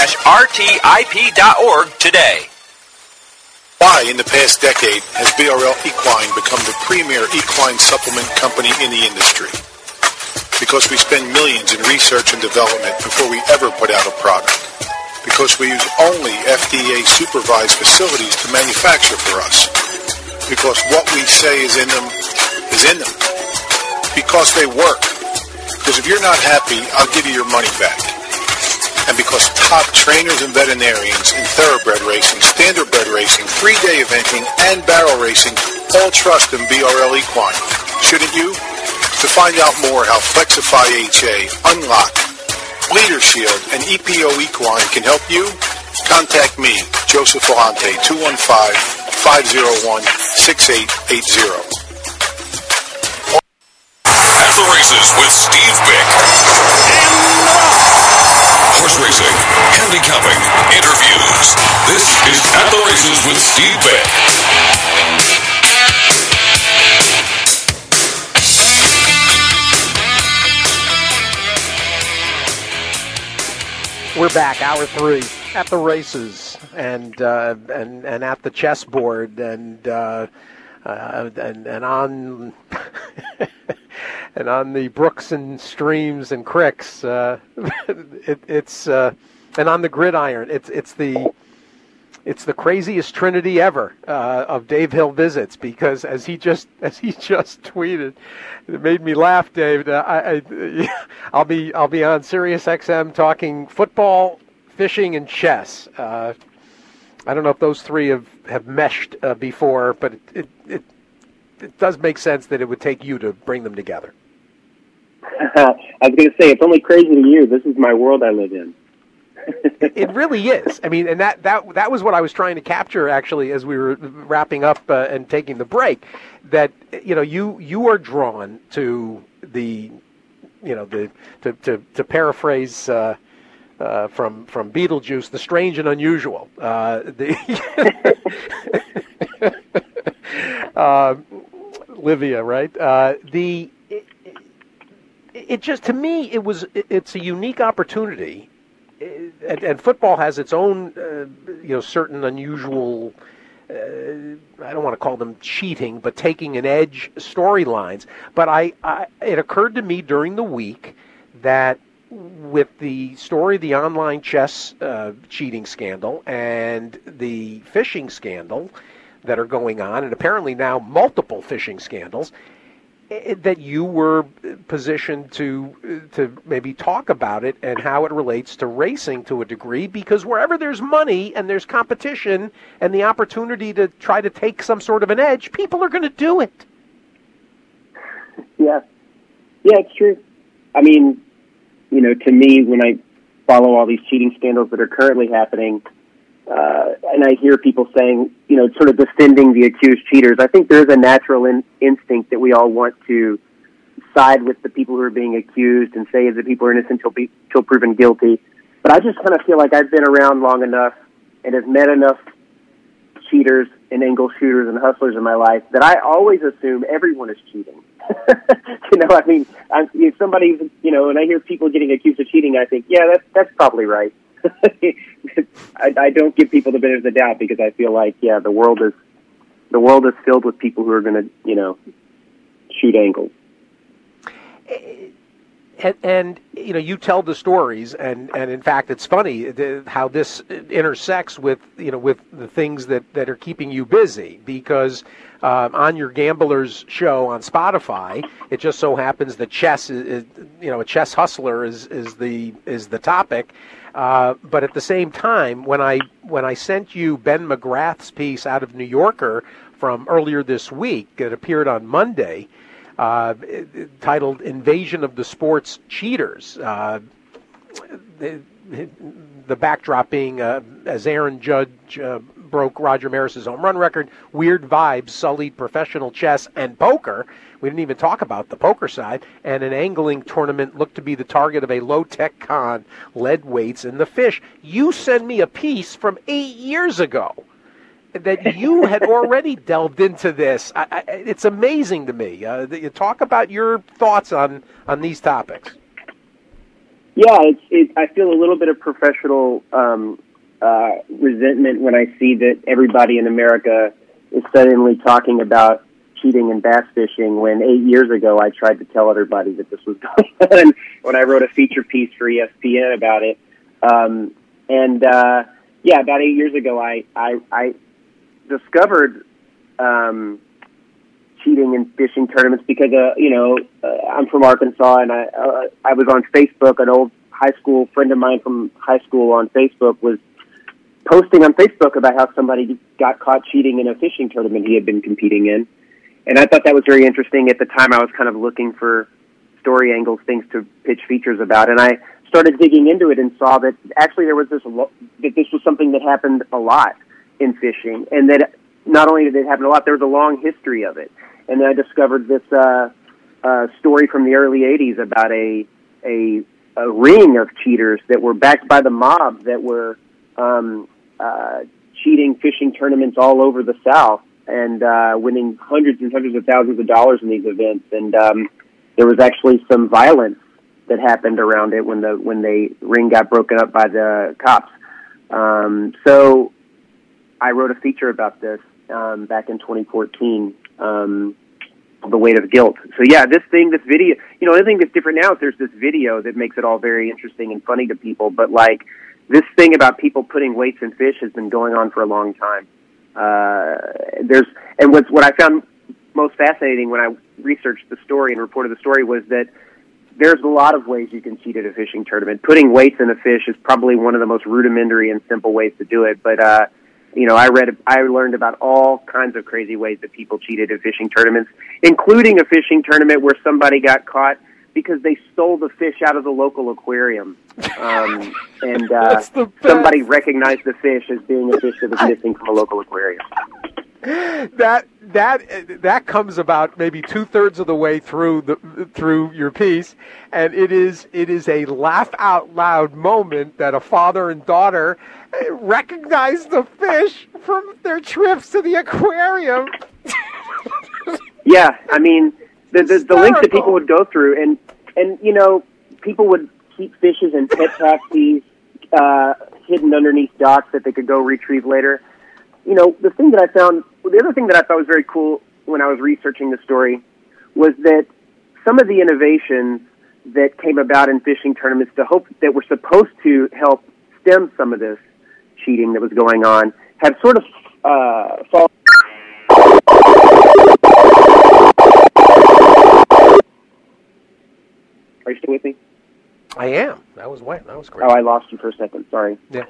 BRL-RTIP.org today. Why, in the past decade, has BRL Equine become the premier equine supplement company in the industry? Because we spend millions in research and development before we ever put out a product. Because we use only FDA-supervised facilities to manufacture for us. Because what we say is in them is in them. Because they work. Because if you're not happy, I'll give you your money back. And because top trainers and veterinarians in thoroughbred racing, standardbred racing, 3-day eventing, and barrel racing all trust in BRL Equine. Shouldn't you? To find out more how Flexify HA, Unlock, Bleeder Shield, and EPO Equine can help you, contact me, Joseph Volante, 215-501-6880. At the Races with Steve Bick. Horse racing, handicapping, interviews. This is At the Races with Steve Bick. We're back, hour 3, at the races, and at the chessboard, and on and on the brooks and streams and cricks. It's and on the gridiron. It's the craziest trinity ever of Dave Hill visits, because as he just tweeted, it made me laugh, Dave. I'll be on Sirius XM talking football, fishing, and chess. I don't know if those three have meshed before, but it does make sense that it would take you to bring them together. I was going to say, it's only crazy to you. This is my world I live in. It really is. I mean, and that was what I was trying to capture, actually, as we were wrapping up and taking the break. That you are drawn to the to paraphrase from Beetlejuice, the strange and unusual. Livia, right? It just, to me, it's a unique opportunity. And football has its own, certain unusual, I don't want to call them cheating, but taking an edge storylines. But it occurred to me during the week that with the story of the online chess cheating scandal and the phishing scandal that are going on, and apparently now multiple phishing scandals, that you were positioned to maybe talk about it and how it relates to racing to a degree, because wherever there's money and there's competition and the opportunity to try to take some sort of an edge, people are going to do it. Yeah, it's true. I mean, to me, when I follow all these cheating scandals that are currently happening, and I hear people saying, sort of defending the accused cheaters, I think there's a natural instinct that we all want to side with the people who are being accused and say that people are innocent till proven guilty. But I just kind of feel like I've been around long enough and have met enough cheaters and angle shooters and hustlers in my life that I always assume everyone is cheating. If somebody, and I hear people getting accused of cheating, I think, yeah, that's probably right. I don't give people the benefit of the doubt, because I feel like, yeah, the world is filled with people who are going to, shoot angles. And you tell the stories, and in fact, it's funny how this intersects with with the things that are keeping you busy, because on your Gamblers show on Spotify, it just so happens that chess is a chess hustler is the topic. But at the same time, when I sent you Ben McGrath's piece out of New Yorker from earlier this week, it appeared on Monday, titled "Invasion of the Sports Cheaters." The backdrop being, as Aaron Judge broke Roger Maris's home run record, weird vibes sullied professional chess and poker. We didn't even talk about the poker side. And an angling tournament looked to be the target of a low-tech con, lead weights in the fish. You sent me a piece from 8 years ago that you had already delved into this. It's amazing to me. You talk about your thoughts on these topics. Yeah, I feel a little bit of professional resentment when I see that everybody in America is suddenly talking about cheating in bass fishing when 8 years ago I tried to tell everybody that this was going on when I wrote a feature piece for ESPN about it. About 8 years ago I discovered cheating in fishing tournaments because I'm from Arkansas, and I was on Facebook. An old high school friend of mine from high school on Facebook was posting on Facebook about how somebody got caught cheating in a fishing tournament he had been competing in. And I thought that was very interesting. At the time, I was kind of looking for story angles, things to pitch features about. And I started digging into it and saw that actually there was that this was something that happened a lot in fishing. And that not only did it happen a lot, there was a long history of it. And then I discovered this story from the early 80s about a ring of cheaters that were backed by the mob that were cheating fishing tournaments all over the South and winning hundreds and hundreds of thousands of dollars in these events. And there was actually some violence that happened around it when the ring got broken up by the cops. So I wrote a feature about this back in 2014, The Weight of Guilt. So yeah, this video, the other thing that's different now is there's this video that makes it all very interesting and funny to people, but like this thing about people putting weights in fish has been going on for a long time. What I found most fascinating when I researched the story and reported the story was that there's a lot of ways you can cheat at a fishing tournament. Putting weights in a fish is probably one of the most rudimentary and simple ways to do it, but I learned about all kinds of crazy ways that people cheated at fishing tournaments, including a fishing tournament where somebody got caught because they stole the fish out of the local aquarium. Somebody recognized the fish as being a fish that was missing from a local aquarium. That comes about maybe 2/3 of the way through your piece, and it is a laugh out loud moment that a father and daughter recognize the fish from their trips to the aquarium. Yeah, I mean the lengths that people would go through, and people would keep fishes in pet taxis hidden underneath docks that they could go retrieve later. The other thing that I thought was very cool when I was researching the story was that some of the innovations that came about in fishing tournaments that were supposed to help stem some of this cheating that was going on have sort of fallen. Are you still with me? I am. That was great. Oh, I lost you for a second. Sorry. Yeah.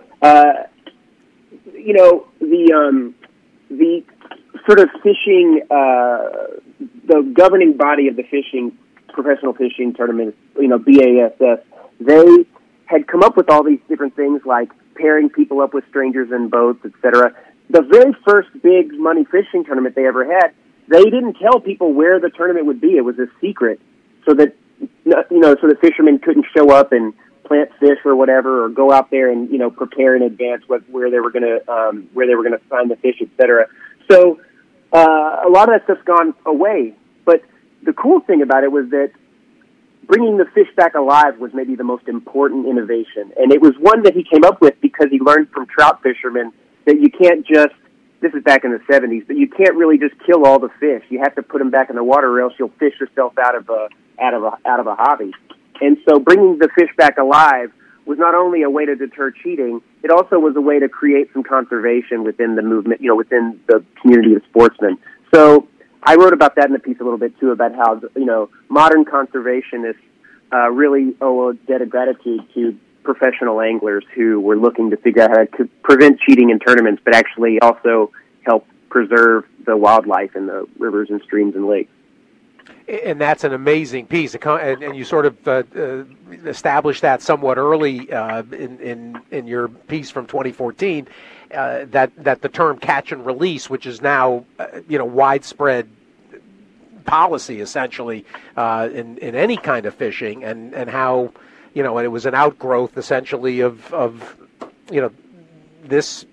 The sort of fishing, the governing body of the professional fishing tournament, BASF, they had come up with all these different things like pairing people up with strangers in boats, etc. The very first big money fishing tournament they ever had, they didn't tell people where the tournament would be. It was a secret, so that the fishermen couldn't show up and plant fish or whatever, or go out there and prepare in advance where they were going to find the fish, etc. So a lot of that stuff's gone away. But the cool thing about it was that bringing the fish back alive was maybe the most important innovation, and it was one that he came up with because he learned from trout fishermen that you can't just. This is back in the 70s, but you can't really just kill all the fish. You have to put them back in the water, or else you'll fish yourself out of a hobby. And so bringing the fish back alive was not only a way to deter cheating, it also was a way to create some conservation within the movement, within the community of sportsmen. So I wrote about that in the piece a little bit too, about how, modern conservationists really owe a debt of gratitude to professional anglers who were looking to figure out how to prevent cheating in tournaments, but actually also help preserve the wildlife in the rivers and streams and lakes. And that's an amazing piece, and you sort of established that somewhat early in your piece from 2014. That the term catch and release, which is now widespread policy essentially in any kind of fishing, and how and it was an outgrowth essentially of this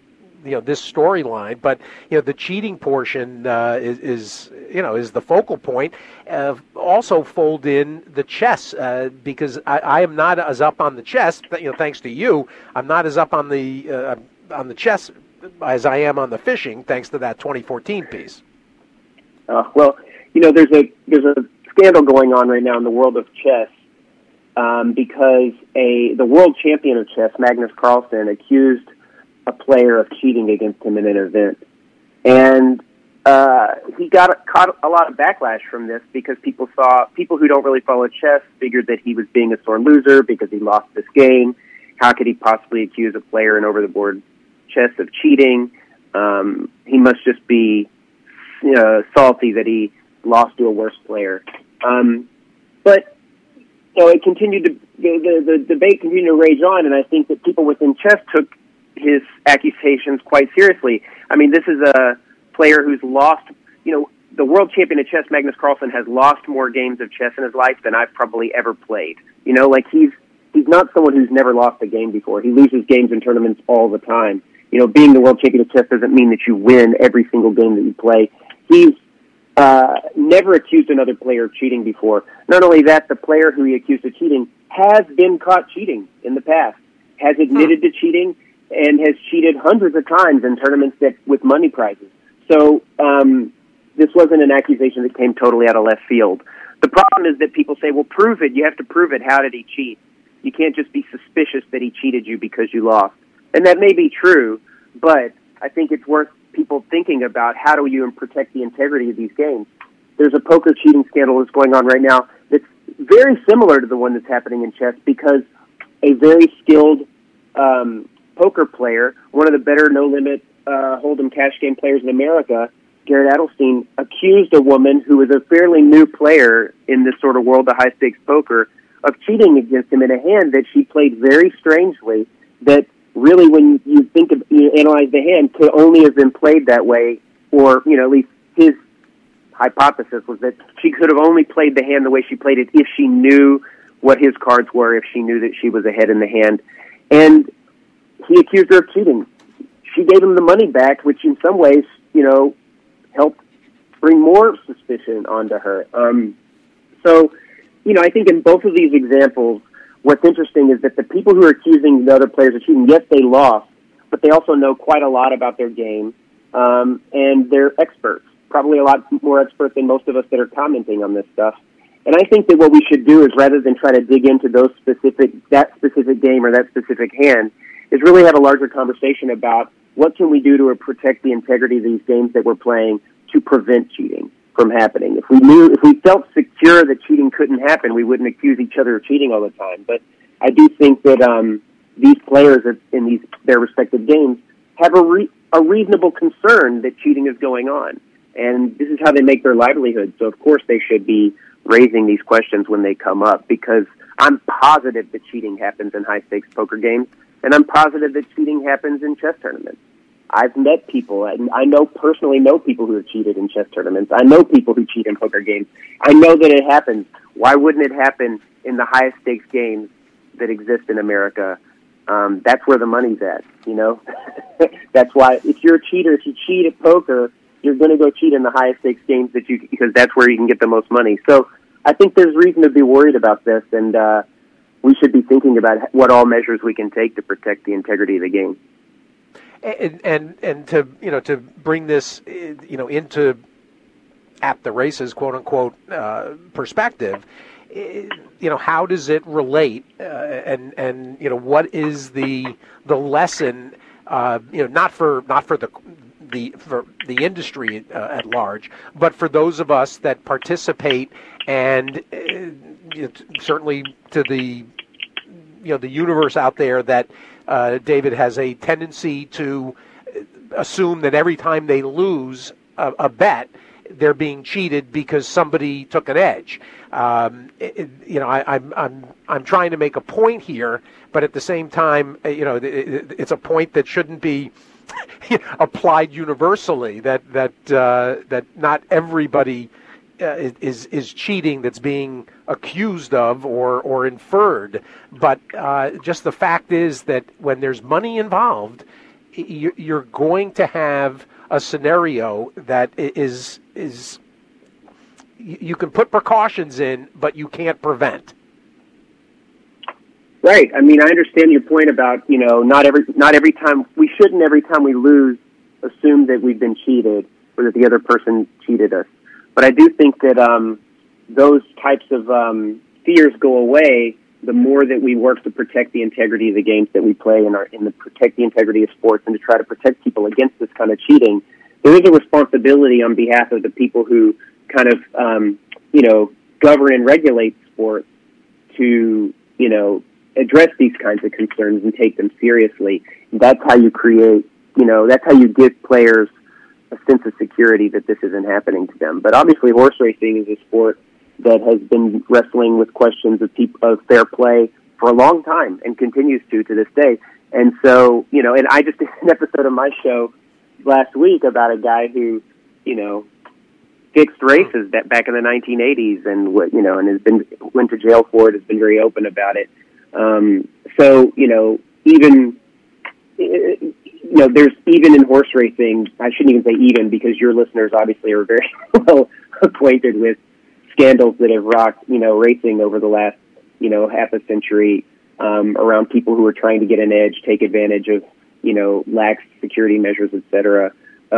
this storyline. But the cheating portion is the focal point. Also fold in the chess because I am not as up on the chess. Thanks to you, I'm not as up on the chess as I am on the fishing. Thanks to that 2014 piece. Well, there's a scandal going on right now in the world of chess. Because the world champion of chess, Magnus Carlsen, accused a player of cheating against him in an event. And he caught a lot of backlash from this because people who don't really follow chess figured that he was being a sore loser because he lost this game. How could he possibly accuse a player in over-the-board chess of cheating? He must just be salty that he lost to a worse player. But it continued the debate continued to rage on, and I think that people within chess took his accusations quite seriously. I mean, this is a player who's lost, the world champion of chess, Magnus Carlsen, has lost more games of chess in his life than I've probably ever played. He's not someone who's never lost a game before. He loses games in tournaments all the time. Being the world champion of chess doesn't mean that you win every single game that you play. He's never accused another player of cheating before. Not only that, the player who he accused of cheating has been caught cheating in the past, has admitted to cheating, and has cheated hundreds of times in tournaments with money prizes. So this wasn't an accusation that came totally out of left field. The problem is that people say, well, prove it. You have to prove it. How did he cheat? You can't just be suspicious that he cheated you because you lost. And that may be true, but I think it's worth people thinking about how do you protect the integrity of these games. There's a poker cheating scandal that's going on right now that's very similar to the one that's happening in chess because a very skilled poker player, one of the better no-limit Hold'em cash game players in America, Garrett Adelstein, accused a woman who was a fairly new player in this sort of world of high-stakes poker of cheating against him in a hand that she played very strangely, that really, when you analyze the hand, could only have been played that way, or, at least his hypothesis was that she could have only played the hand the way she played it if she knew what his cards were, if she knew that she was ahead in the hand. And he accused her of cheating. She gave him the money back, which in some ways, helped bring more suspicion onto her. I think in both of these examples, what's interesting is that the people who are accusing the other players of cheating, yes, they lost, but they also know quite a lot about their game, and they're experts, probably a lot more experts than most of us that are commenting on this stuff. And I think that what we should do is, rather than try to dig into that specific game or that specific hand, is really have a larger conversation about what can we do to protect the integrity of these games that we're playing to prevent cheating from happening. If we felt secure that cheating couldn't happen, we wouldn't accuse each other of cheating all the time. But I do think that these players in their respective games have a reasonable concern that cheating is going on. And this is how they make their livelihood. So, of course, they should be raising these questions when they come up, because I'm positive that cheating happens in high-stakes poker games, and I'm positive that cheating happens in chess tournaments. I've met people, and I personally know people who have cheated in chess tournaments. I know people who cheat in poker games. I know that it happens. Why wouldn't it happen in the highest stakes games that exist in America? That's where the money's at, That's why if you're a cheater, if you cheat at poker, you're going to go cheat in the highest stakes games because that's where you can get the most money. So I think there's reason to be worried about this, and we should be thinking about what all measures we can take to protect the integrity of the game. And to bring this into at the races, quote unquote, perspective, how does it relate, and what is the lesson, not for the industry at large, but for those of us that participate, and certainly to the the universe out there that David has a tendency to assume that every time they lose a bet, they're being cheated because somebody took an edge. I'm trying to make a point here, but at the same time, it's a point that shouldn't be applied universally. That not everybody is cheating that's being accused of or inferred, but just the fact is that when there's money involved, you're going to have a scenario that is you can put precautions in, but you can't prevent. Right. I mean, I understand your point about, not every time we shouldn't every time we lose assume that we've been cheated or that the other person cheated us. But I do think that those types of fears go away the more that we work to protect the integrity of the games that we play and to protect the integrity of sports and to try to protect people against this kind of cheating. There is a responsibility on behalf of the people who kind of, govern and regulate sports to, address these kinds of concerns and take them seriously. That's how you create, that's how you give players a sense of security that this isn't happening to them. But obviously horse racing is a sport that has been wrestling with questions of fair play for a long time and continues to this day. And so, and I just did an episode of my show last week about a guy who, fixed races that back in the 1980s and and went to jail for it, has been very open about it. So, even, there's even in horse racing, I shouldn't even say even because your listeners obviously are very well acquainted with scandals that have rocked, racing over the last, half a century, around people who are trying to get an edge, take advantage of, lax security measures, et cetera.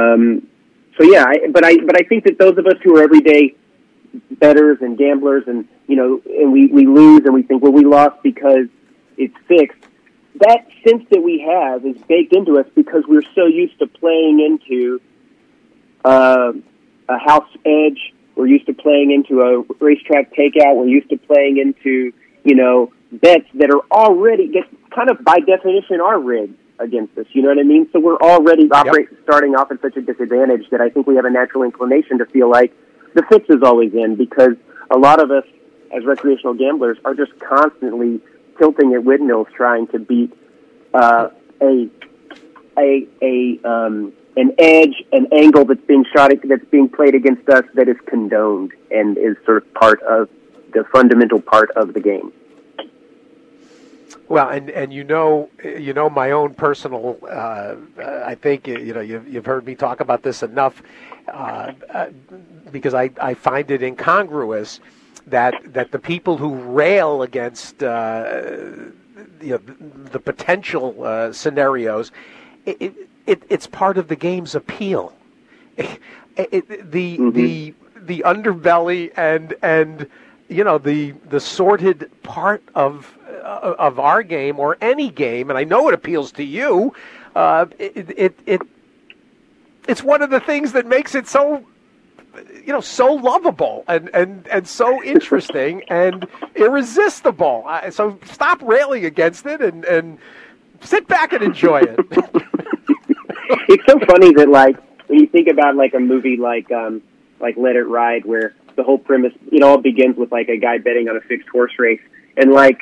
But I think that those of us who are everyday bettors and gamblers and, and we lose and we think, well, we lost because it's fixed. That sense that we have is baked into us because we're so used to playing into a house edge. We're used to playing into a racetrack takeout. We're used to playing into, bets that are already, kind of by definition, are rigged against us. You know what I mean? So we're already starting off at such a disadvantage that I think we have a natural inclination to feel like the fix is always in because a lot of us as recreational gamblers are just constantly tilting at windmills trying to beat an edge, an angle that's being that's being played against us that is condoned and is sort of part of the fundamental part of the game. Well, and my own personal, I think you've heard me talk about this enough because I find it incongruous that the people who rail against the potential scenarios, it's part of the game's appeal. The underbelly and the sordid part of our game or any game, and I know it appeals to you. It's one of the things that makes it so so lovable and so interesting and irresistible. So stop railing against it and sit back and enjoy it. It's so funny that when you think about a movie like Let It Ride, where the whole premise, it all begins with a guy betting on a fixed horse race. And I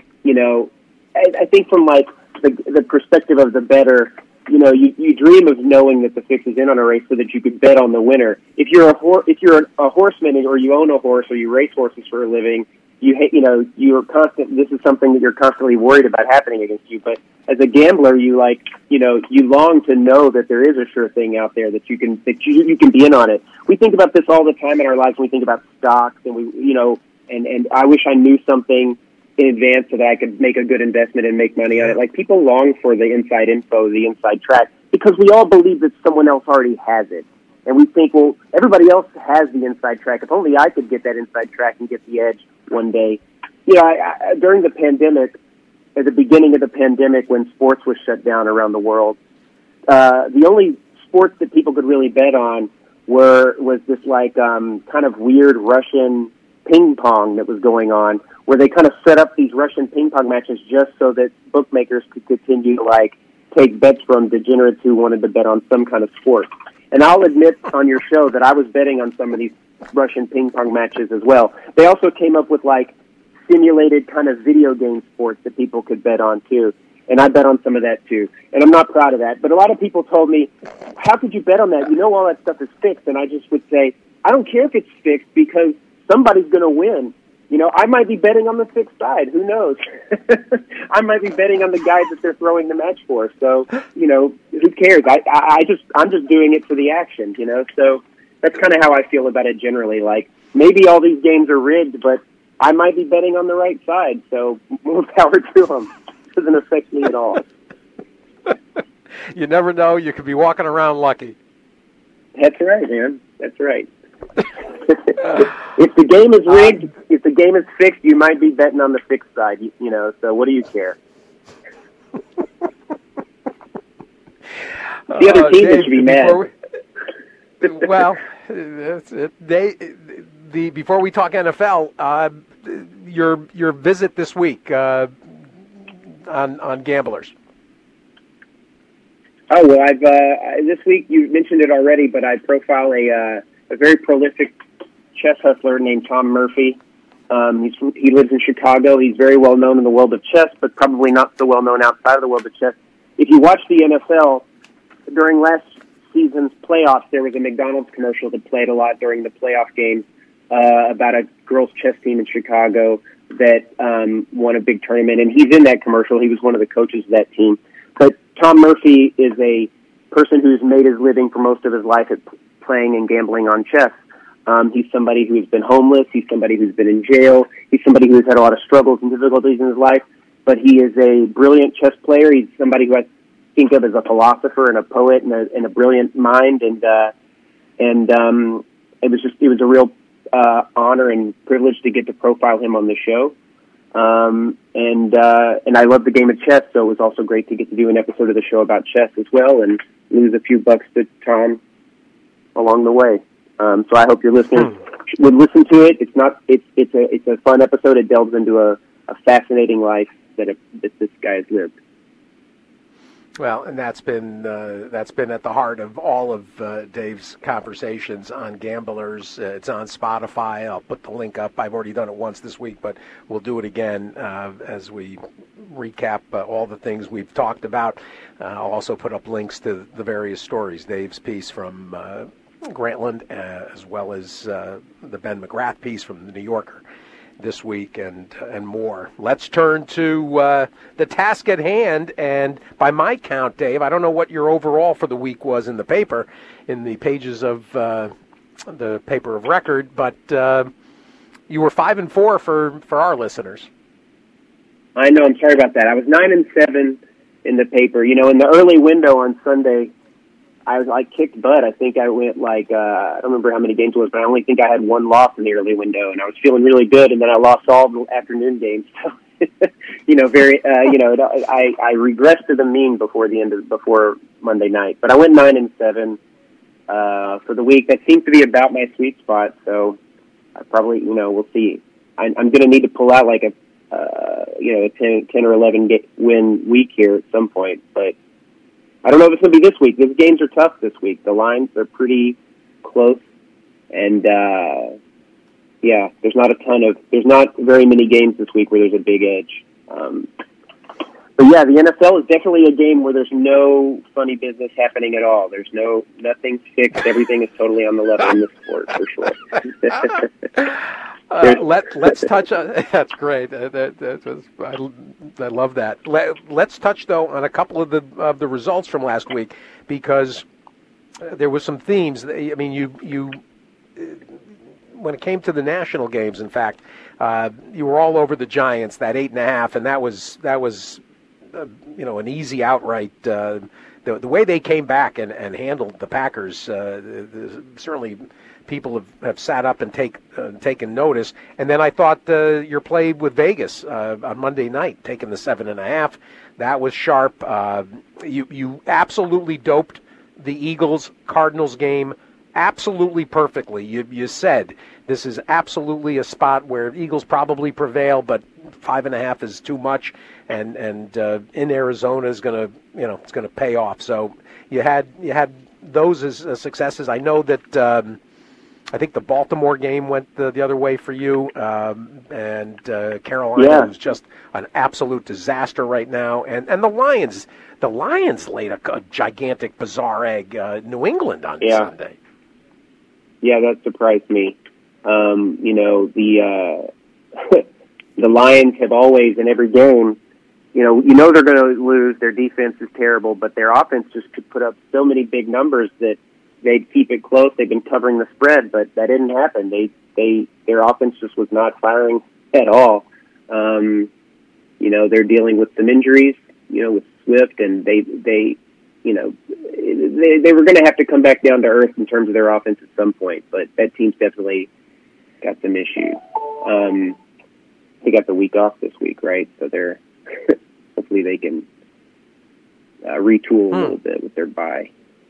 think from the perspective of the bettor, you dream of knowing that the fix is in on a race so that you could bet on the winner. If you're a horseman or you own a horse or you race horses for a living, this is something that you're constantly worried about happening against you. But as a gambler, you long to know that there is a sure thing out there that you can be in on it. We think about this all the time in our lives when we think about stocks and and I wish I knew something in advance so that I could make a good investment and make money on it. People long for the inside info, the inside track, because we all believe that someone else already has it. And we think, well, everybody else has the inside track. If only I could get that inside track and get the edge one day. During the pandemic, at the beginning of the pandemic when sports was shut down around the world, the only sports that people could really bet on was this kind of weird Russian ping pong that was going on, where they kind of set up these Russian ping pong matches just so that bookmakers could continue to take bets from degenerates who wanted to bet on some kind of sport. And I'll admit on your show that I was betting on some of these Russian ping pong matches as well. They also came up with simulated kind of video game sports that people could bet on too. And I bet on some of that too. And I'm not proud of that. But a lot of people told me, how could you bet on that? All that stuff is fixed. And I just would say, I don't care if it's fixed because somebody's going to win. I might be betting on the fixed side. Who knows? I might be betting on the guy that they're throwing the match for. So, who cares? I'm just doing it for the action, you know. So that's kind of how I feel about it generally. Like, maybe all these games are rigged, but I might be betting on the right side. So more power to them. It doesn't affect me at all. You never know. You could be walking around lucky. That's right, man. That's right. If the game is rigged, if the game is fixed, you might be betting on the fixed side, you know, so what do you care? The other team should be mad. Before we talk NFL, your visit this week on Gamblers. Oh, well, this week you mentioned it already, but I profile a very prolific chess hustler named Tom Murphy. He lives in Chicago. He's very well known in the world of chess, but probably not so well known outside of the world of chess. If you watch the NFL, during last season's playoffs, there was a McDonald's commercial that played a lot during the playoff games about a girls' chess team in Chicago that won a big tournament, and he's in that commercial. He was one of the coaches of that team. But Tom Murphy is a person who's made his living for most of his life at playing and gambling on chess. He's somebody who's been homeless. He's somebody who's been in jail. He's somebody who's had a lot of struggles and difficulties in his life. But he is a brilliant chess player. He's somebody who I think of as a philosopher and a poet and a brilliant mind. And it was a real honor and privilege to get to profile him on the show. And I love the game of chess, so it was also great to get to do an episode of the show about chess as well and lose a few bucks to Tom along the way. So I hope your listeners would listen to it. It's a fun episode. It delves into a fascinating life that this guy has lived. Well, and that's been at the heart of all of Dave's conversations on Gamblers. It's on Spotify. I'll put the link up. I've already done it once this week, but we'll do it again as we recap all the things we've talked about. I'll also put up links to the various stories. Dave's piece from Grantland, as well as the Ben McGrath piece from the New Yorker this week, and more. Let's turn to the task at hand, and by my count, Dave, I don't know what your overall for the week was in the paper, in the pages of the paper of record, but you were 5-4 for our listeners. I know, I'm sorry about that. I was 9-7 in the paper. You know, in the early window on Sunday, I kicked butt. I think I went I don't remember how many games it was, but I only think I had one loss in the early window, and I was feeling really good, and then I lost all the afternoon games. So, I regressed to the mean before Monday night, but I went 9-7 for the week. That seems to be about my sweet spot, so I probably, we'll see. I'm going to need to pull out like a 10 or 11 win week here at some point, but I don't know if it's going to be this week. These games are tough this week. The lines are pretty close, and there's not very many games this week where there's a big edge. But yeah, the NFL is definitely a game where there's no funny business happening at all. Nothing's fixed. Everything is totally on the level in this sport for sure. Let's touch on that's great. I love that. Let's touch though on a couple of the results from last week, because there was some themes. I mean, you when it came to the national games, in fact, you were all over the Giants, that 8.5, and that was an easy outright. The way they came back and handled the Packers, certainly people have sat up and taken notice. And then I thought your play with Vegas on Monday night, taking the 7.5, that was sharp. You absolutely doped the Eagles-Cardinals game absolutely perfectly. You said this is absolutely a spot where Eagles probably prevail, but 5.5 is too much, and in Arizona is going to it's going to pay off. So you had those as successes. I know that I think the Baltimore game went the other way for you, and Carolina is just an absolute disaster right now, and the Lions laid a gigantic bizarre egg, New England on Sunday. Yeah, that surprised me. The Lions have always, in every game, you know they're going to lose. Their defense is terrible, but their offense just could put up so many big numbers that they'd keep it close. They've been covering the spread, but that didn't happen. Their offense just was not firing at all. You know, they're dealing with some injuries, you know, with Swift, and they were going to have to come back down to earth in terms of their offense at some point, but that team's definitely got some issues. They got the week off this week, right? So they're hopefully they can retool a little bit with their bye.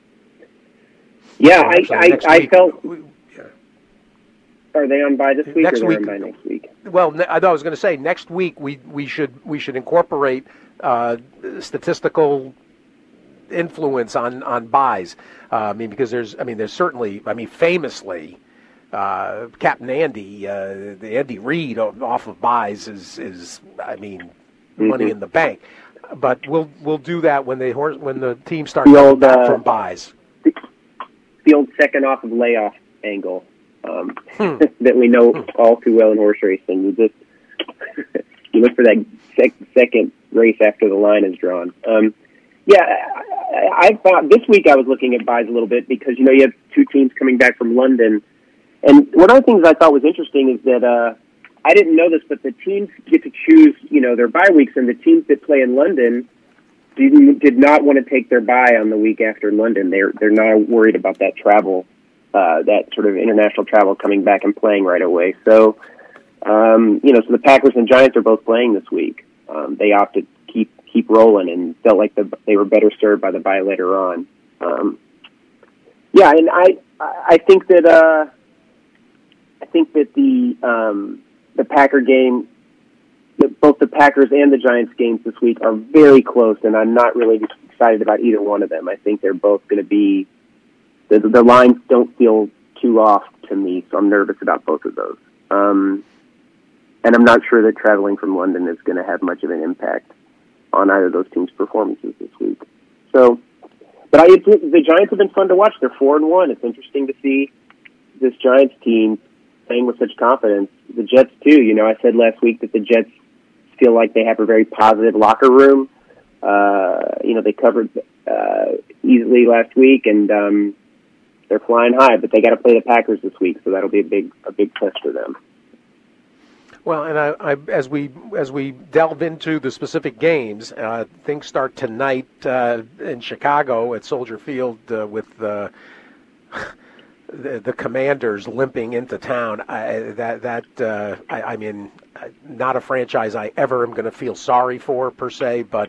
Yeah, I felt. Are they on bye this week, or are they on bye next week? Well, I was going to say next week we should incorporate statistical influence on buys. Because there's certainly, famously, Captain Andy, the Andy Reid off of buys is money in the bank. But we'll do that when the team starts coming back from buys. The old second off of layoff angle that we know all too well in horse racing. You just you look for that second race after the line is drawn. I thought this week I was looking at buys a little bit because, you know, you have two teams coming back from London. And one of the things I thought was interesting is that I didn't know this, but the teams get to choose, you know, their bye weeks, and the teams that play in London did not want to take their bye on the week after London. They're not worried about that travel, that sort of international travel coming back and playing right away. So, so the Packers and Giants are both playing this week. They opted to keep rolling and felt like they were better served by the bye later on. And I think that the Packer game, both the Packers and the Giants games this week are very close, and I'm not really excited about either one of them. I think they're both going to be the lines don't feel too off to me, so I'm nervous about both of those. And I'm not sure that traveling from London is going to have much of an impact on either of those teams' performances this week. So, but the Giants have been fun to watch. They're 4-1. It's interesting to see this Giants team playing with such confidence. The Jets too. You know, I said last week that the Jets feel like they have a very positive locker room. They covered easily last week, and they're flying high. But they got to play the Packers this week, so that'll be a big test for them. Well, and as we delve into the specific games, things start tonight in Chicago at Soldier Field with the Commanders limping into town. Not a franchise I ever am going to feel sorry for per se, but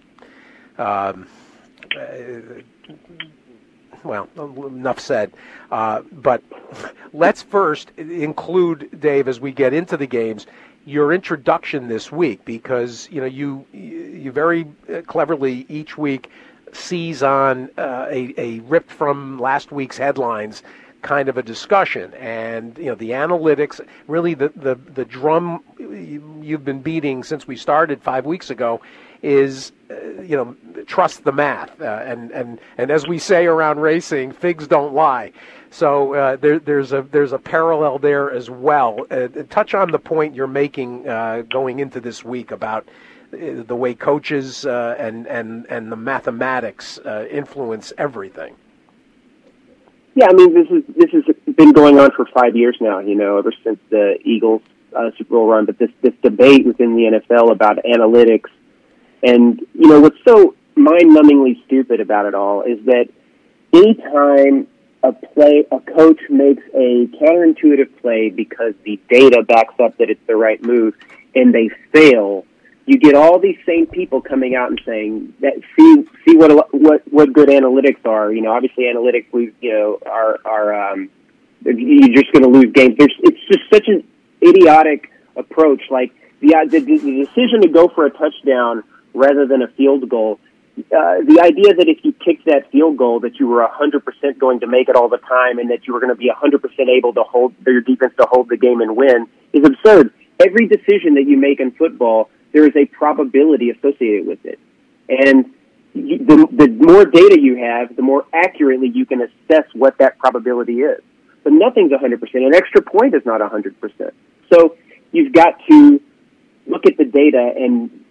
well, enough said. But let's first include, Dave, as we get into the games, your introduction this week, because you very cleverly each week seize on a ripped from last week's headlines kind of a discussion, and the analytics, really the drum you've been beating since we started 5 weeks ago is trust the math, and as we say around racing, figs don't lie. So there's a parallel there as well. Touch on the point you're making going into this week about the way coaches and the mathematics influence everything. Yeah, I mean, this has been going on for 5 years now, ever since the Eagles Super Bowl run, but this debate within the NFL about analytics. And, what's so mind-numbingly stupid about it all is that anytime a coach makes a counterintuitive play because the data backs up that it's the right move and they fail, you get all these same people coming out and saying that see what good analytics are. Obviously analytics are you're just going to lose games. It's just such an idiotic approach. Like the decision to go for a touchdown rather than a field goal. The idea that if you kicked that field goal that you were 100% going to make it all the time and that you were going to be 100% able to hold your defense to hold the game and win is absurd. Every decision that you make in football, there is a probability associated with it. And the more data you have, the more accurately you can assess what that probability is. But nothing's 100%. An extra point is not 100%. So you've got to look at the data and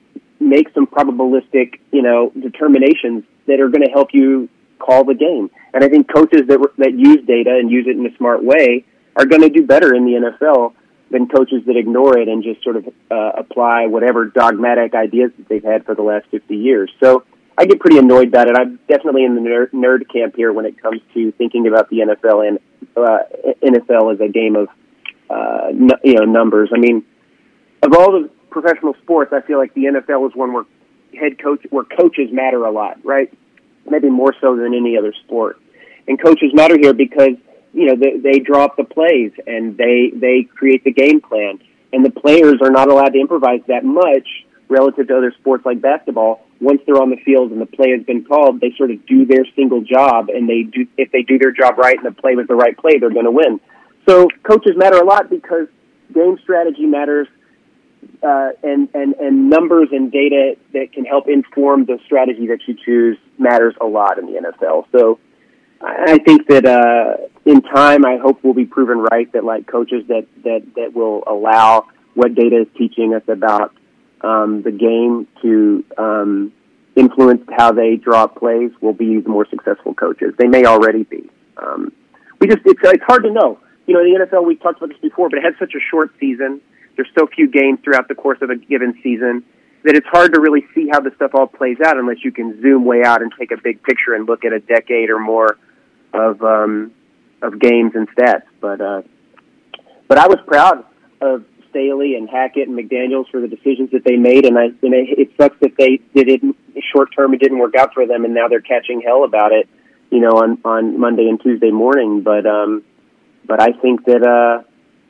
make some probabilistic, determinations that are going to help you call the game. And I think coaches that use data and use it in a smart way are going to do better in the NFL than coaches that ignore it and just sort of apply whatever dogmatic ideas that they've had for the last 50 years. So I get pretty annoyed about it. I'm definitely in the nerd camp here when it comes to thinking about the NFL and NFL as a game of numbers. I mean, of all the professional sports, I feel like the NFL is one where coaches matter a lot, right? Maybe more so than any other sport. And coaches matter here because, they draw up the plays and they create the game plan. And the players are not allowed to improvise that much relative to other sports like basketball. Once they're on the field and the play has been called, they sort of do their single job, and if they do their job right and the play was the right play, they're going to win. So coaches matter a lot because game strategy matters, and numbers and data that can help inform the strategy that you choose matters a lot in the NFL. So I think that in time, I hope we'll be proven right that like coaches that will allow what data is teaching us about the game to influence how they draw up plays will be the more successful coaches. They may already be. It's hard to know. In the NFL, we talked about this before, but it had such a short season. There's so few games throughout the course of a given season that it's hard to really see how this stuff all plays out unless you can zoom way out and take a big picture and look at a decade or more of games and stats. But I was proud of Staley and Hackett and McDaniels for the decisions that they made, and it sucks that they did it short term. It didn't work out for them, and now they're catching hell about it, on Monday and Tuesday morning. But I think that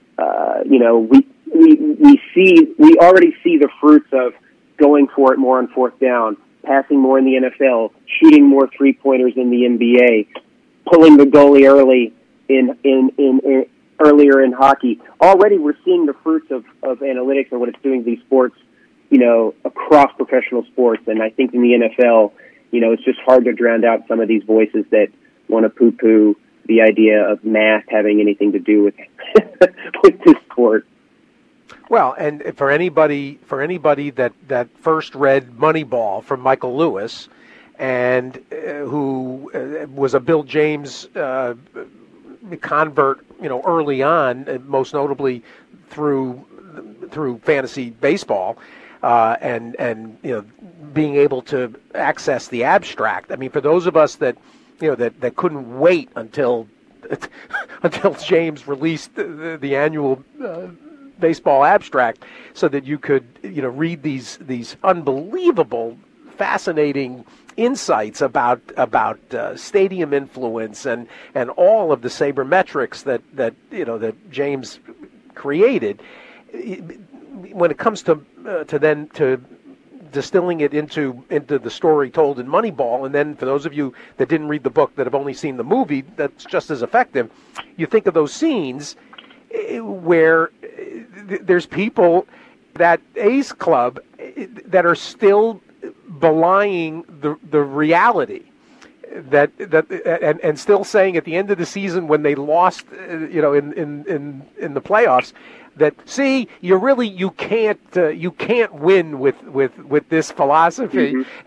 we already see the fruits of going for it more on fourth down, passing more in the NFL, shooting more 3-pointers in the NBA, pulling the goalie early earlier in hockey. Already we're seeing the fruits of analytics and what it's doing to these sports, across professional sports. And I think in the NFL, it's just hard to drown out some of these voices that want to poo-poo the idea of math having anything to do with with this sport. Well, and for anybody that first read Moneyball from Michael Lewis, and who was a Bill James convert, early on, most notably through fantasy baseball, and being able to access the abstract. I mean, for those of us that that couldn't wait until James released the annual baseball abstract, so that you could read these unbelievable, fascinating insights about stadium influence and all of the sabermetrics that James created. When it comes to distilling it into the story told in Moneyball, and then for those of you that didn't read the book that have only seen the movie, that's just as effective. You think of those scenes where there's people that A's Club that are still belying the reality and still saying at the end of the season when they lost in the playoffs that you can't win with this philosophy. Mm-hmm.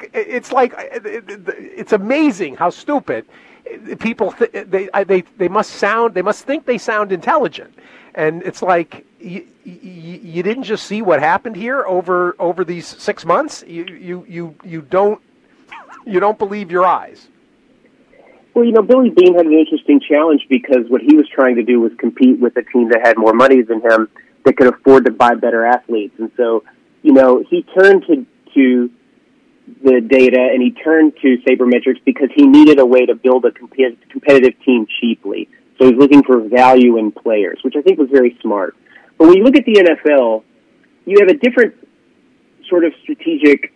It's amazing how stupid people they must think they sound intelligent. And it's like you didn't just see what happened here over these 6 months. You don't believe your eyes. Well, Billy Beane had an interesting challenge because what he was trying to do was compete with a team that had more money than him that could afford to buy better athletes. And so, he turned to the data and he turned to sabermetrics because he needed a way to build a competitive team cheaply. So he's looking for value in players, which I think was very smart. But when you look at the NFL, you have a different sort of strategic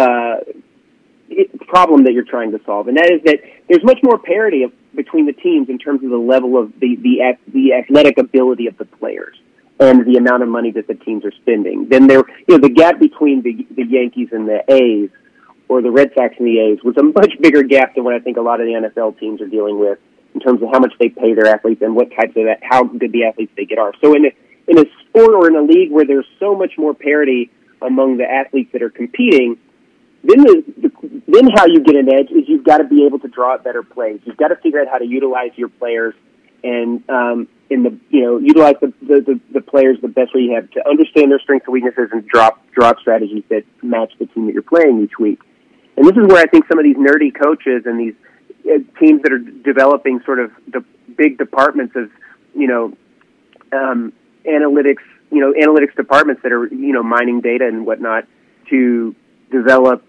problem that you're trying to solve, and that is that there's much more parity between the teams in terms of the level of the athletic ability of the players and the amount of money that the teams are spending. Then the gap between the Yankees and the A's, or the Red Sox and the A's, was a much bigger gap than what I think a lot of the NFL teams are dealing with in terms of how much they pay their athletes and what types of how good the athletes they get are. So in a sport or in a league where there's so much more parity among the athletes that are competing, then how you get an edge is you've got to be able to draw up better plays. You've got to figure out how to utilize your players and utilize the players the best way you have to understand their strengths and weaknesses and drop strategies that match the team that you're playing each week. And this is where I think some of these nerdy coaches and these teams that are developing sort of the big departments of analytics departments that are mining data and whatnot to develop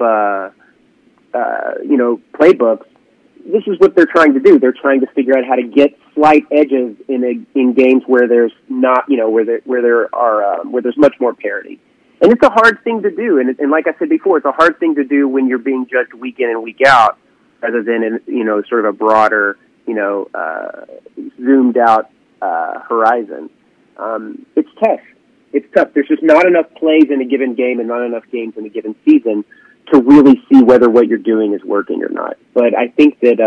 playbooks. This is what they're trying to do. They're trying to figure out how to get slight edges in games where there's not, where there's much more parity. And it's a hard thing to do. And like I said before, it's a hard thing to do when you're being judged week in and week out, rather than in sort of a broader, zoomed out horizon. It's tough. It's tough. There's just not enough plays in a given game and not enough games in a given season to really see whether what you're doing is working or not. But I think that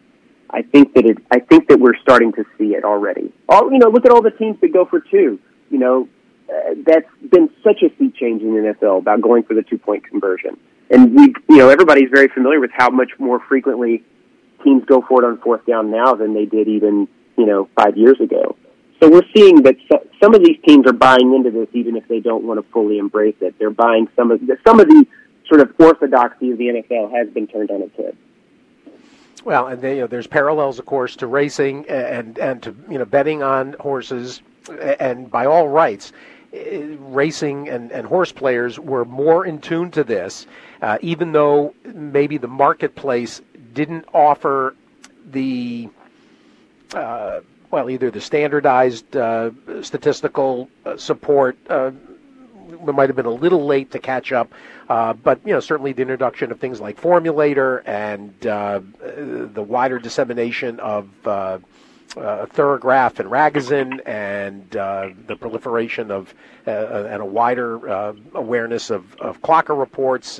we're starting to see it already. Look at all the teams that go for two. That's been such a sea change in the NFL about going for the 2-point conversion. And everybody's very familiar with how much more frequently teams go for it on fourth down now than they did even 5 years ago. So we're seeing that some of these teams are buying into this, even if they don't want to fully embrace it. They're buying some of the sort of orthodoxy of the NFL has been turned on its head. Well, and there's parallels, of course, to racing and to betting on horses, and by all rights, racing and horse players were more in tune to this, even though maybe the marketplace didn't offer the either the standardized statistical support. We might have been a little late to catch up, but certainly the introduction of things like Formulator and the wider dissemination of Thorograph and Ragozin and the proliferation of and a wider awareness of clocker reports.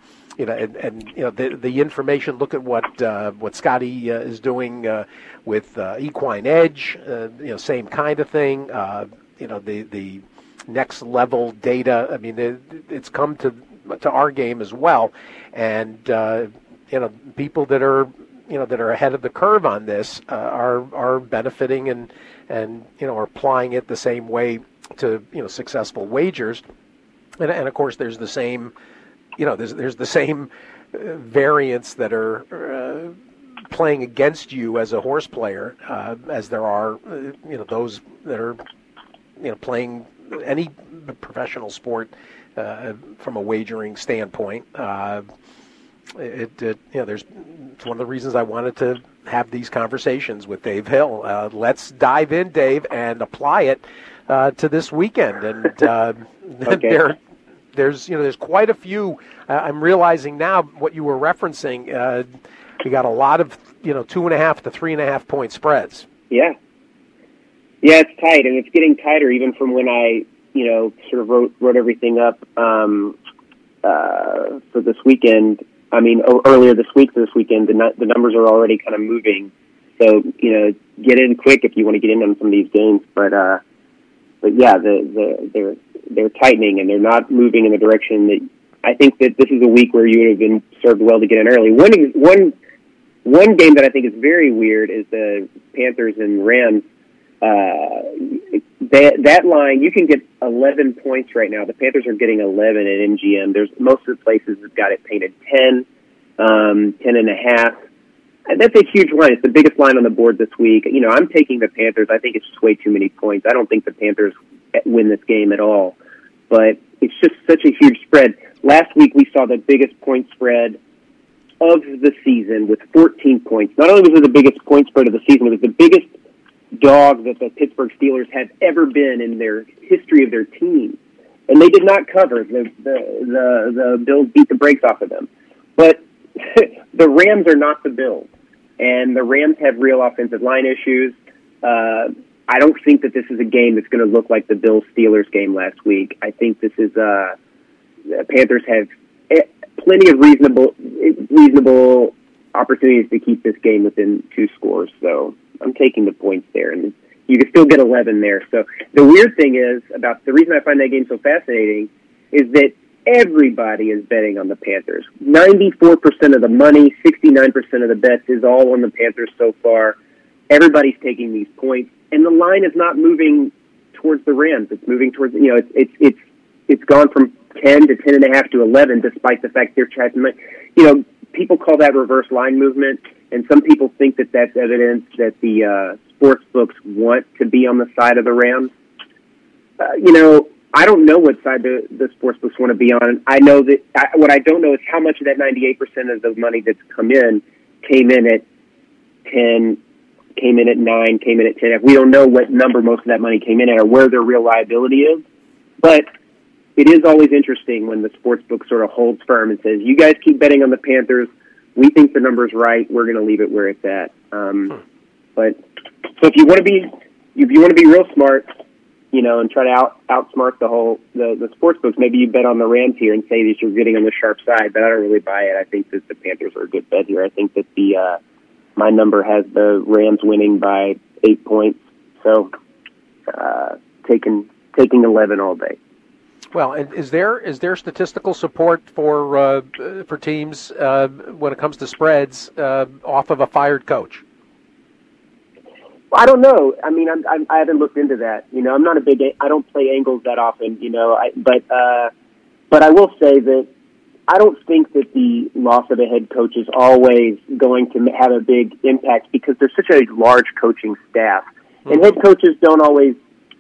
The information. Look at what Scotty is doing with Equine Edge. Same kind of thing. The next level data. I mean, it's come to our game as well, and people that are ahead of the curve on this are benefiting and are applying it the same way to successful wagers, and of course there's the same there's the same variants that are playing against you as a horse player as there are those that are playing any professional sport from a wagering standpoint. It's one of the reasons I wanted to have these conversations with Dave Hill. Let's dive in, Dave, and apply it to this weekend. And okay. There's quite a few. I'm realizing now what you were referencing. We got a lot of 2.5 to 3.5 point spreads. Yeah, it's tight, and it's getting tighter even from when I sort of wrote everything up for this weekend. I mean, earlier this weekend, the numbers are already kind of moving. So, get in quick if you want to get in on some of these games. But yeah, they're tightening and they're not moving in the direction that I think that this is a week where you would have been served well to get in early. One game that I think is very weird is the Panthers and Rams. That line, you can get 11 points right now. The Panthers are getting 11 at MGM. Most of the places have got it painted 10, 10.5. And that's a huge line. It's the biggest line on the board this week. I'm taking the Panthers. I think it's just way too many points. I don't think the Panthers win this game at all. But it's just such a huge spread. Last week we saw the biggest point spread of the season with 14 points. Not only was it the biggest point spread of the season, it was the biggest dog that the Pittsburgh Steelers have ever been in their history of their team. And they did not cover. The Bills beat the brakes off of them. But the Rams are not the Bills. And the Rams have real offensive line issues. I don't think that this is a game that's going to look like the Bills-Steelers game last week. I think this is the Panthers have plenty of reasonable opportunities to keep this game within 2 scores. So I'm taking the points there, and you can still get 11 there. So the weird thing is about the reason I find that game so fascinating is that everybody is betting on the Panthers. 94% of the money, 69% of the bets is all on the Panthers so far. Everybody's taking these points, and the line is not moving towards the Rams. It's moving towards, it's gone from 10 to 10.5 to 11, despite the fact they're trying to, people call that reverse line movement, and some people think that that's evidence that the sports books want to be on the side of the Rams. I don't know what side the sports books want to be on. I know that what I don't know is how much of that 98% of the money that's come in came in at 10, came in at 9, came in at 10. We don't know what number most of that money came in at or where their real liability is. But it is always interesting when the sports book sort of holds firm and says, you guys keep betting on the Panthers. We think the number's right. We're going to leave it where it's at. But so if you want to be real smart, and try to outsmart the sports books, maybe you bet on the Rams here and say that you're getting on the sharp side, but I don't really buy it. I think that the Panthers are a good bet here. I think that my number has the Rams winning by 8 points, so taking 11 all day. Well, and is there statistical support for teams when it comes to spreads off of a fired coach? Well, I don't know. I mean, I haven't looked into that. I'm not I don't play angles that often. But I will say that I don't think that the loss of a head coach is always going to have a big impact because there's such a large coaching staff, and head coaches don't always,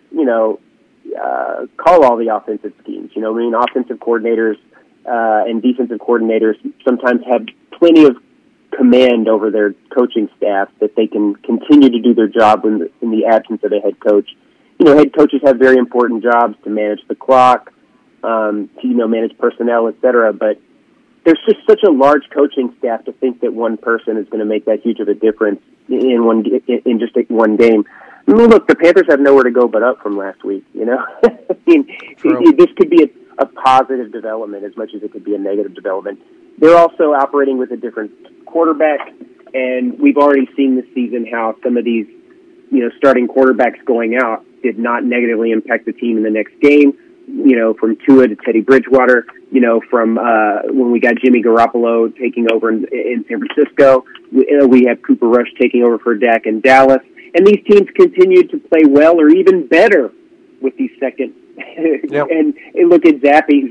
call all the offensive schemes. Offensive coordinators and defensive coordinators sometimes have plenty of command over their coaching staff that they can continue to do their job in the absence of a head coach. Head coaches have very important jobs to manage the clock, to manage personnel, etc. But there's just such a large coaching staff to think that one person is going to make that huge of a difference in just one game. I mean, look, the Panthers have nowhere to go but up from last week. I mean, this could be a positive development as much as it could be a negative development. They're also operating with a different quarterback, and we've already seen this season how some of these, starting quarterbacks going out did not negatively impact the team in the next game. From Tua to Teddy Bridgewater, from when we got Jimmy Garoppolo taking over in San Francisco, we have Cooper Rush taking over for Dak in Dallas, and these teams continued to play well or even better with these second. Yep. and look at Zappy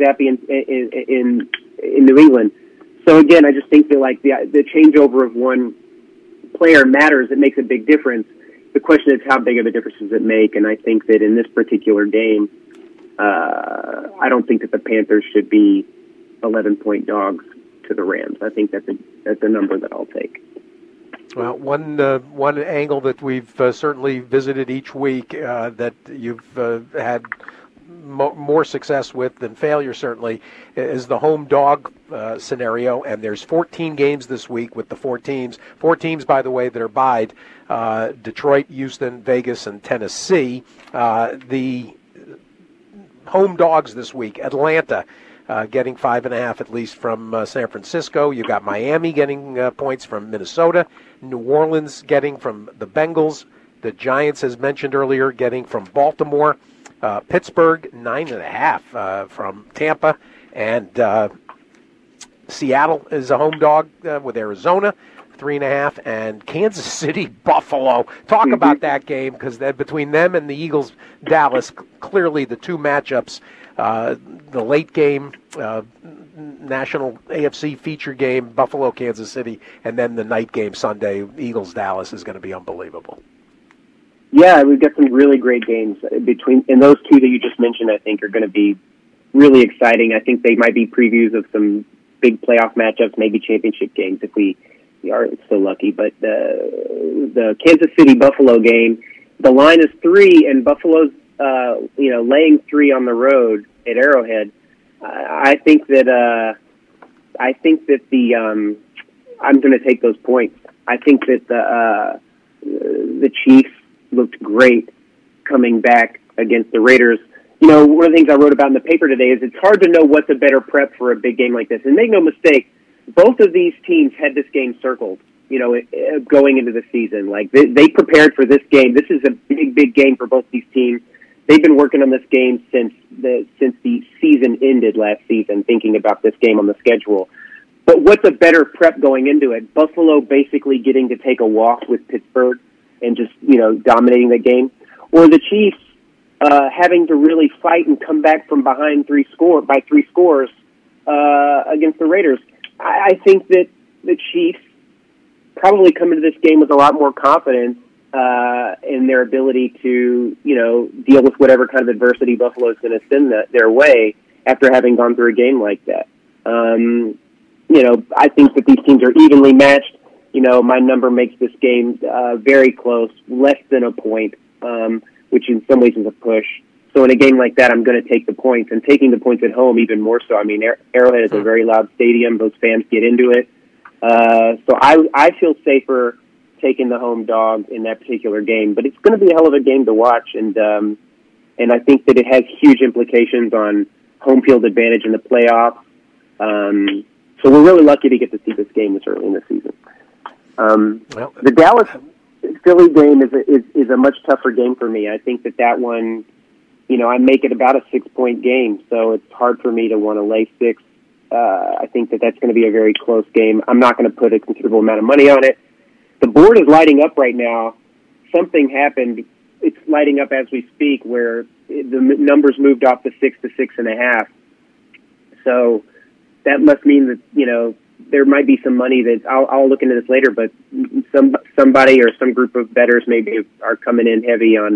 in New England. So again, I just think that the changeover of one player matters. It makes a big difference. The question is how big of a difference does it make? And I think that in this particular game, I don't think that the Panthers should be 11-point dogs to the Rams. I think that's a number that I'll take. Well, one angle that we've certainly visited each week that you've had more success with than failure, certainly, is the home dog scenario. And there's 14 games this week with the 4 teams. 4 teams, by the way, that are buyed: Detroit, Houston, Vegas, and Tennessee. The home dogs this week: Atlanta getting 5.5 at least from San Francisco. You've got Miami getting points from Minnesota. New Orleans getting from the Bengals. The Giants, as mentioned earlier, getting from Baltimore. Pittsburgh, 9.5 from Tampa. And Seattle is a home dog with Arizona, 3.5. And Kansas City, Buffalo. Talk about that game, because between them and the Eagles, Dallas, clearly the two matchups. The late game, national AFC feature game, Buffalo, Kansas City, and then the night game Sunday, Eagles, Dallas, is going to be unbelievable. Yeah, we've got some really great games and those two that you just mentioned, I think, are going to be really exciting. I think they might be previews of some big playoff matchups, maybe championship games if we are so lucky. But the Kansas City-Buffalo game, the line is 3, and Buffalo's laying 3 on the road at Arrowhead. I think that I'm going to take those points. I think that the Chiefs looked great coming back against the Raiders. One of the things I wrote about in the paper today is it's hard to know what's a better prep for a big game like this. And make no mistake, both of these teams had this game circled, going into the season. Like, they prepared for this game. This is a big, big game for both these teams. they've been working on this game since the season ended last season, thinking about this game on the schedule. But what's a better prep going into it? Buffalo basically getting to take a walk with Pittsburgh and just, dominating the game, or the Chiefs having to really fight and come back from behind three scores against the Raiders. I think that the Chiefs probably come into this game with a lot more confidence in their ability to, deal with whatever kind of adversity Buffalo is going to send their way after having gone through a game like that. I think that these teams are evenly matched. My number makes this game very close, less than a point, which in some ways is a push. So in a game like that, I'm going to take the points, and taking the points at home even more so. I mean, Arrowhead is a very loud stadium. Those fans get into it. So I feel safer taking the home dog in that particular game. But it's going to be a hell of a game to watch, and I think that it has huge implications on home field advantage in the playoffs. So we're really lucky to get to see this game this early in the season. The Dallas-Philly game is a much tougher game for me. I think that one, I make it about a 6-point game, so it's hard for me to want to lay 6. I think that's going to be a very close game. I'm not going to put a considerable amount of money on it. The board is lighting up right now. Something happened. It's lighting up as we speak, where the numbers moved off the 6 to 6.5. So that must mean that, there might be some money that I'll look into this later, but somebody or some group of bettors maybe are coming in heavy on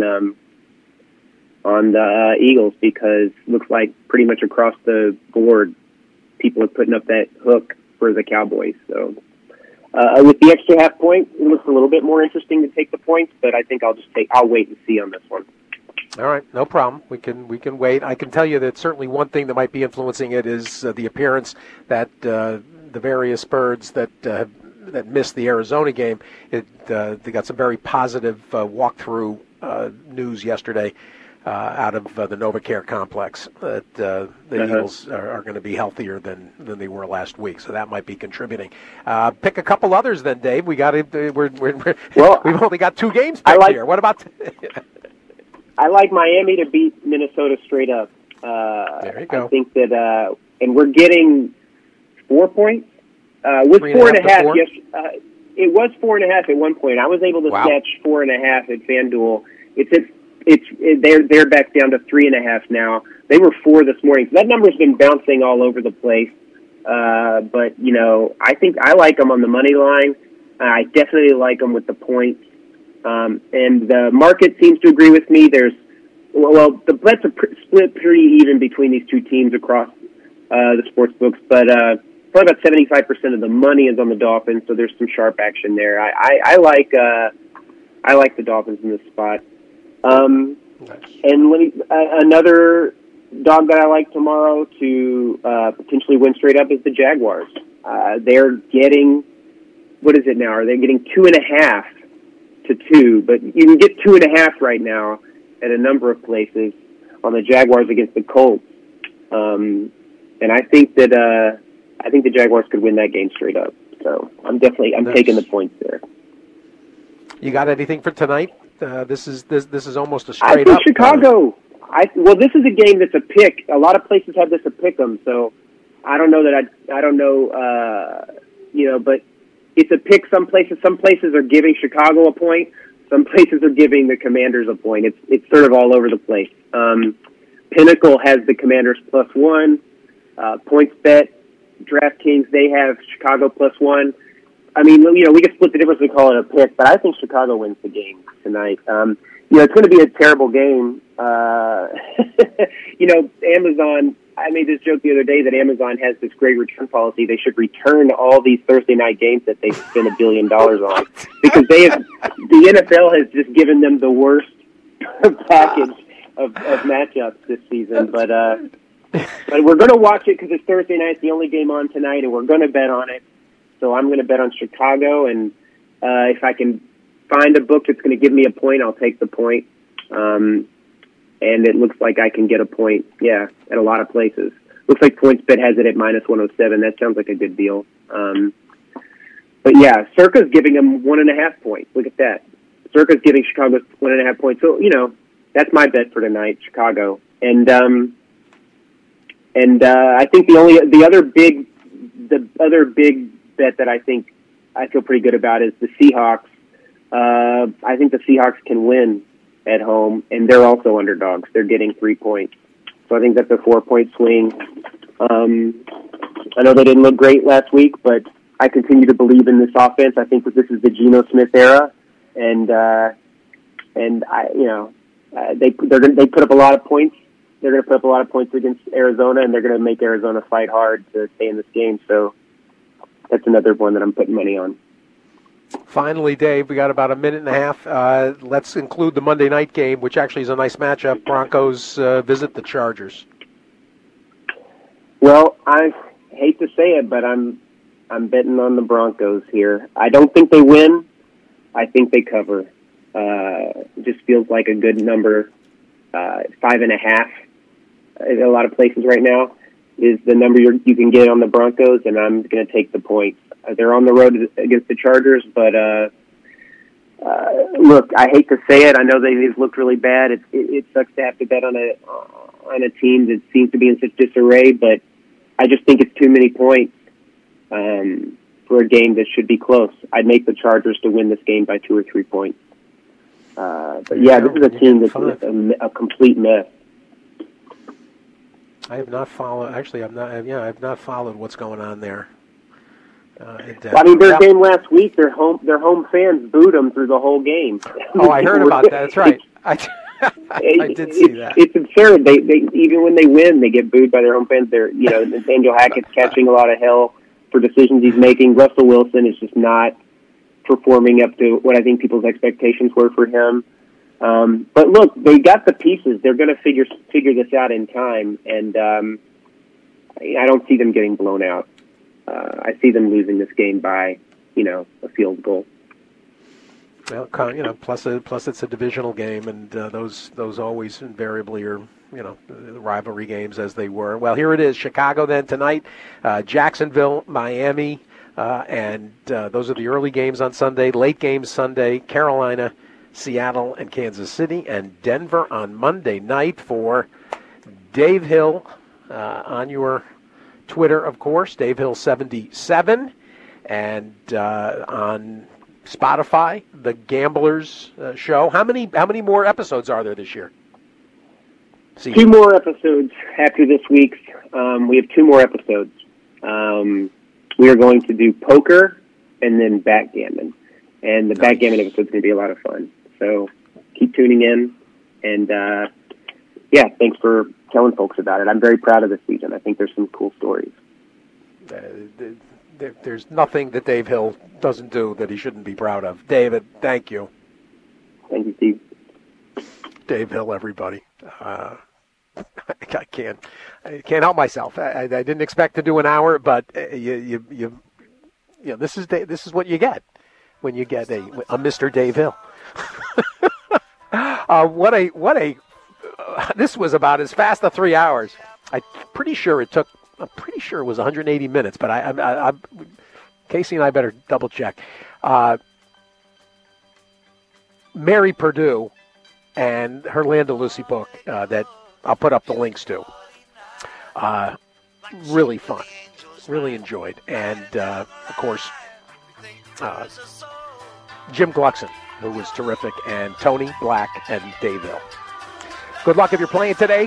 the Eagles, because it looks like pretty much across the board people are putting up that hook for the Cowboys. So with the extra half point, it looks a little bit more interesting to take the points, but I think I'll wait and see on this one. All right, no problem. We can wait. I can tell you that certainly one thing that might be influencing it is the appearance that the various birds that missed the Arizona game. They got some very positive walkthrough news yesterday out of the NovaCare complex that the Eagles are going to be healthier than they were last week, so that might be contributing. Pick a couple others then, Dave. We've only got 2 games picked here. What about? I like Miami to beat Minnesota straight up. There you go. I think that, and we're getting 4 points. With 4.5, yes, it was 4.5 at one point. I was able to snatch 4.5 at FanDuel. They're back down to 3.5 now. They were 4 this morning. So that number's been bouncing all over the place. But I think I like them on the money line. I definitely like them with the points. And the market seems to agree with me. The bets are split pretty even between these two teams across the sports books, but probably about 75% of the money is on the Dolphins, so there's some sharp action there. I like the Dolphins in this spot. And another dog that I like tomorrow to potentially win straight up is the Jaguars. They're getting, what is it now? Are they getting 2.5 to 2? But you can get 2.5 right now at a number of places on the Jaguars against the Colts. And I think that the Jaguars could win that game straight up. So I'm taking the points there. You got anything for tonight? This is almost a straight up. I think Chicago. This is a game that's a pick. A lot of places have this a pick 'em, so I don't know that I don't know. But it's a pick. Some places are giving Chicago a point. Some places are giving the Commanders a point. It's sort of all over the place. Pinnacle has the Commanders +1. PointsBet, DraftKings, they have Chicago +1. I mean, we can split the difference and call it a pick, but I think Chicago wins the game tonight. It's going to be a terrible game. Amazon, I made this joke the other day that Amazon has this great return policy. They should return all these Thursday night games that they spent $1 billion on, because the NFL has just given them the worst package of matchups this season. But we're going to watch it because it's Thursday night. It's the only game on tonight, and we're going to bet on it. So I'm going to bet on Chicago, and if I can find a book that's going to give me a point, I'll take the point. And it looks like I can get a point, at a lot of places. Looks like PointsBet has it at -107. That sounds like a good deal. But Circa's giving them 1.5 points. Look at that. Circa's giving Chicago 1.5 points. So, That's my bet for tonight, Chicago. And I think the other big bet that I think I feel pretty good about is the Seahawks. I think the Seahawks can win at home, and they're also underdogs. They're getting 3 points. So I think that's a 4-point swing. I know they didn't look great last week, but I continue to believe in this offense. I think that this is the Geno Smith era, and they put up a lot of points. They're going to put up a lot of points against Arizona, and they're going to make Arizona fight hard to stay in this game. So that's another one that I'm putting money on. Finally, Dave, we got about a minute and a half. Let's include the Monday night game, which actually is a nice matchup. Broncos visit the Chargers. Well, I hate to say it, but I'm betting on the Broncos here. I don't think they win. I think they cover. It just feels like a good number. 5.5 in a lot of places right now is the number you can get on the Broncos, and I'm going to take the points. They're on the road against the Chargers, but look, I hate to say it. I know they've looked really bad. It sucks to have to bet on a team that seems to be in such disarray, but I just think it's too many points for a game that should be close. I'd make the Chargers to win this game by 2 or 3 points. But yeah, this is a team that's a complete mess. I have not followed. Actually, I've not followed what's going on there. Their game last week, their home fans booed them through the whole game. Oh, I heard about that. That's right. I did see that. It's absurd. They even when they win, they get booed by their home fans. Nathaniel Hackett's catching a lot of hell for decisions he's making. Russell Wilson is just not performing up to what I think people's expectations were for him. But look, they got the pieces. They're going to figure this out in time, and I don't see them getting blown out. I see them losing this game by, a field goal. Well, plus it's a divisional game, and those always invariably are, the rivalry games as they were. Well, here it is, Chicago then tonight, Jacksonville, Miami, and those are the early games on Sunday. Late games Sunday, Carolina, Seattle, and Kansas City, and Denver on Monday night. For Dave Hill on your Twitter, of course, Dave Hill 77, and on Spotify, The Gamblers Show. How many more episodes are there this year? 2 more episodes after this week's. We have 2 more episodes. We are going to do poker and then backgammon. And the backgammon episode is going to be a lot of fun. So keep tuning in. And, thanks for telling folks about it. I'm very proud of this season. I think there's some cool stories. There's nothing that Dave Hill doesn't do that he shouldn't be proud of. David, thank you. Thank you, Steve. Dave Hill, everybody. I can't help myself. I didn't expect to do an hour, but this is what you get when you get a Mr. Dave Hill. This was about as fast as 3 hours. I'm pretty sure it was 180 minutes, but Casey and I better double check. Mary Purdue and her Landalusi book that I'll put up the links to. Really fun. Really enjoyed. And, of course, Jim Gluckson, who was terrific, and Tony Black and Dave Hill. Good luck if you're playing today.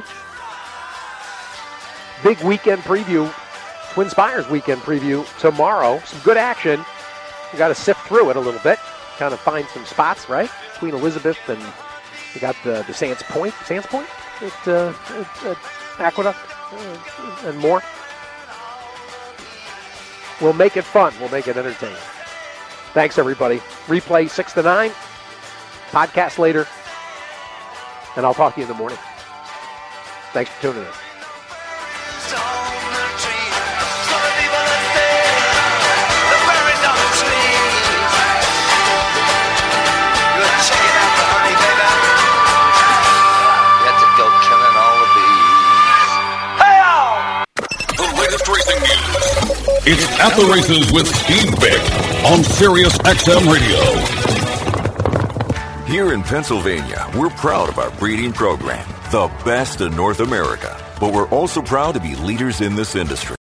Big weekend preview, Twin Spires weekend preview tomorrow. Some good action. We got to sift through it a little bit, kind of find some spots, right? Queen Elizabeth, and we got the Sands Point at Aqueduct, and more. We'll make it fun. We'll make it entertaining. Thanks, everybody. Replay 6 to 9. Podcast later. And I'll talk to you in the morning. Thanks for tuning in. Racing news. It's At the Races with Steve Beck on Sirius XM Radio. Here in Pennsylvania, we're proud of our breeding program, the best in North America. But we're also proud to be leaders in this industry.